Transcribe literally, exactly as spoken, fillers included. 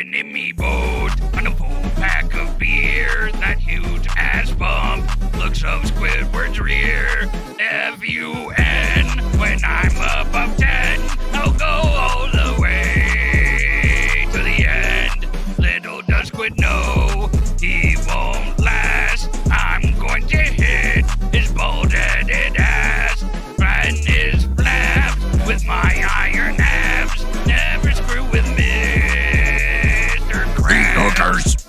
Sailing in me boat on a full pack of beer. That huge ass bump looks of Squidward's rear.